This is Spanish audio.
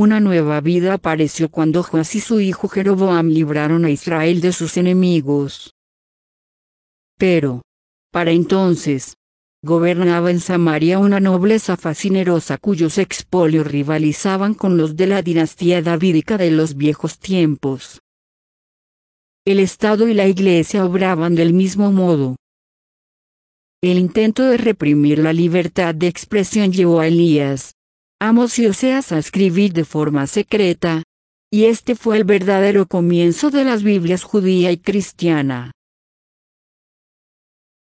Una nueva vida apareció cuando Joás y su hijo Jeroboam libraron a Israel de sus enemigos. Pero, para entonces, gobernaba en Samaria una nobleza fascinerosa cuyos expolios rivalizaban con los de la dinastía davídica de los viejos tiempos. El Estado y la Iglesia obraban del mismo modo. El intento de reprimir la libertad de expresión llevó a Elías, Amós y Oseas a escribir de forma secreta, y este fue el verdadero comienzo de las Biblias judía y cristiana.